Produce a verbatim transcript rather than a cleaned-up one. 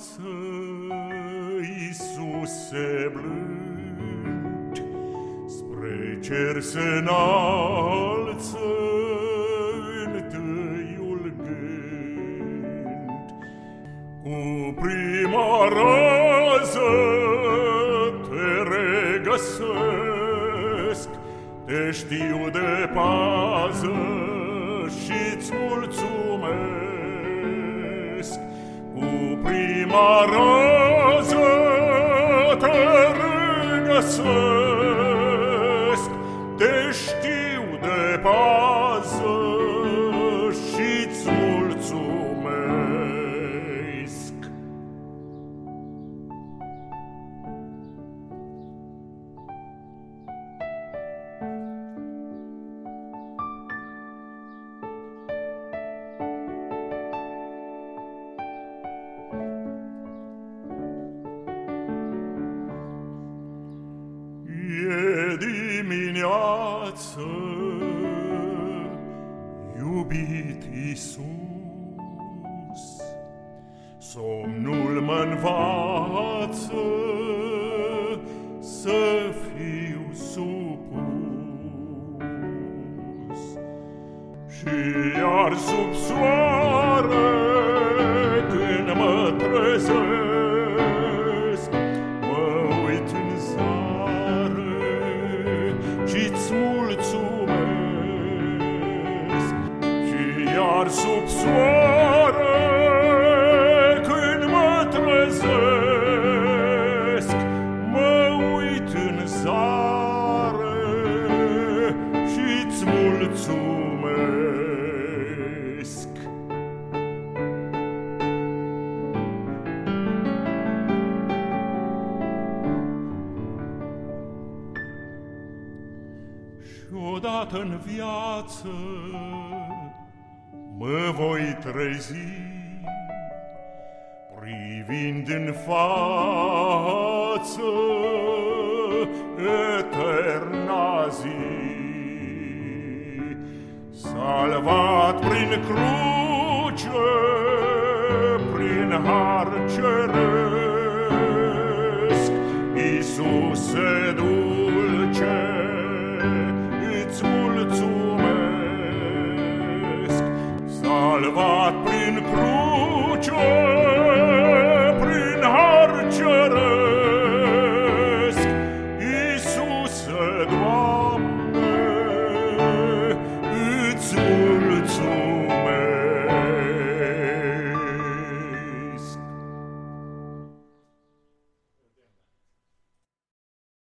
viață, Iisuse blând, spre cer se înalță întâiul gând. Cu prima rază te regăsesc, te știu de pază și-ți mulțumesc. Cu prima rază te regăsesc, te știu de pază și-ți mulțumesc. E dimineață, iubit Iisus, somnul mă-nvață să fiu supus. Și iar sub soare, când mă trezesc, mă uit în zare și-ți mulțumesc. Și iar sub soare, când mă trezesc, mă uit în zare și-ți mulțumesc. Și odată în viață mă voi trezi, privind în față eterna zi. Salvat prin cruce, prin har ceresc, Iisuse dulce, îți mulțumesc. Salvat prin cruce, prin har ceresc, Iisuse, Doamne,